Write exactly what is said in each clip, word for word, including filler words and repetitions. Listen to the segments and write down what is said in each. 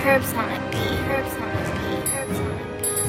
Herbs on a beat. Herbs on a beat. Herbs on a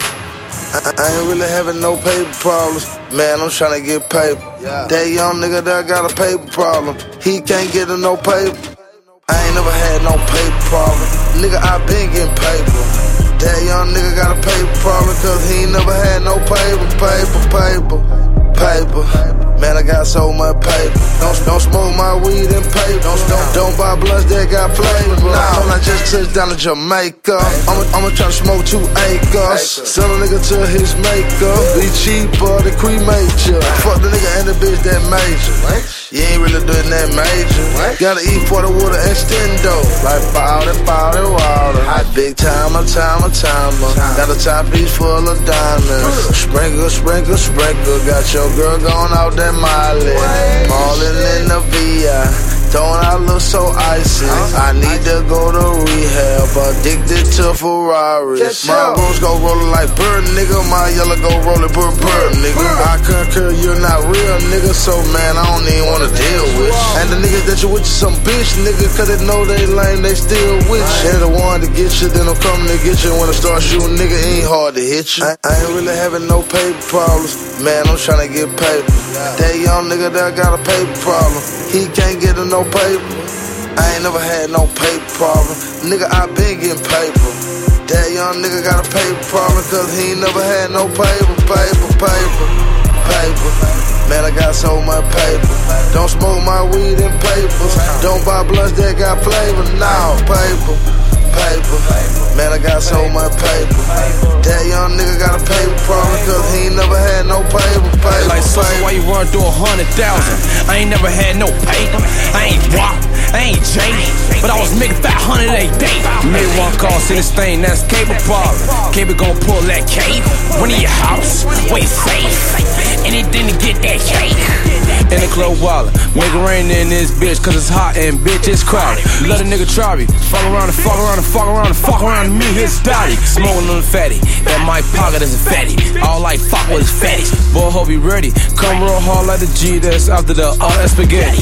beat. I, I ain't really having no paper problems. Man, I'm tryna get paper. Yeah. That young nigga that got a paper problem. He can't get no paper. I ain't never had no paper problem. Nigga, I been getting paper. That young nigga got a paper problem, cause he ain't never had no paper, paper, paper, paper. Man, I got so much paper. Don't, don't smoke my weed and paper. Don't, don't, don't buy blunts that got flavor. Nah, when I just touched down to Jamaica, I'ma, I'ma try to smoke two acres. Sell a nigga to his maker. Be cheaper than cremation. Fuck the nigga and the bitch that major. You ain't really doing that major. Gotta eat for the water and stendo. Like powder, powder, water. Big timer, timer, timer. Got a top piece full of diamonds. Sprinkle, sprinkle, sprinkle. Got your girl going out that Molly. Ballin' in the V I. Don't I look so icy? I need to go to rehab. Addicted to Ferraris. My rose go rollin' like bird, nigga. My yellow go rollin' bird, bird, nigga. I concur you're not real, nigga. So man, I don't even wanna deal with you. And the niggas that you with you some bitch, nigga. Cause they know they lame, they still with you. They're the one to get you, then I'm coming to get you. When I start shooting, nigga, it ain't hard to hit you. I, I ain't really having no paper problems. Man, I'm tryna get paper. That young nigga that got a paper problem. He can't get no paper. I ain't never had no paper problem. Nigga, I been getting paper. That young nigga got a paper problem, cause he ain't never had no paper, paper, paper, paper. Man, I got so much paper. Don't smoke my weed in papers. Don't buy blunts that got flavor. Nah, paper, paper. Man, I got so much paper. That young nigga got a paper problem, cause he ain't never had no paper, paper. Like, so why you run through a hundred thousand? I ain't never had no paper. I ain't rock, I ain't Jay, but I was making five hundred a day. Made one call, see this thing, that's cable problem. Cable gon' pull that cake. Run in your house, where you safe. Anything to get that cake. In the club wallet, make it rain in this bitch, cause it's hot and bitch, it's crowded. Let a nigga try me, fuck around and fuck around and fuck around and fuck around and me, his daddy. Smoking on the fatty, in my pocket is a fatty. All like fuck with his fatties. Boy, hope you ready. Come real hard like the G that's after the uh, that spaghetti.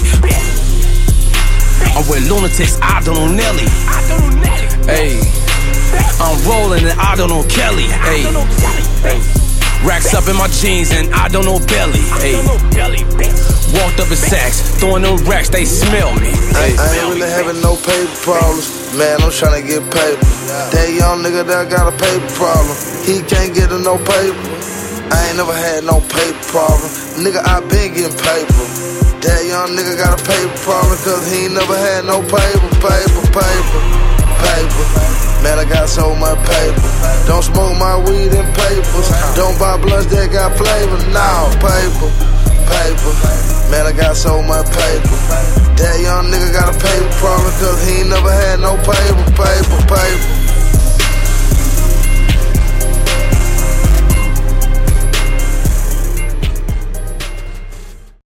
I'm with lunatics, I don't know Nelly. Hey, I'm rolling and I don't know Kelly. Hey, racks up in my jeans and I don't know belly. Hey, walked up in sacks, throwing them racks, they smell me. I, I ain't really having no paper problems. Man, I'm tryna get paper. That young nigga that got a paper problem. He can't get no paper. I ain't never had no paper problem. Nigga, I been getting paper. That young nigga got a paper problem, cause he ain't never had no paper, paper, paper, paper. Man, I got so much paper. Don't smoke my weed in papers. Don't buy blunts that got flavor. Nah, paper, paper. Man, I got so much paper. That young nigga got a paper problem, cause he ain't never had no paper, paper, paper.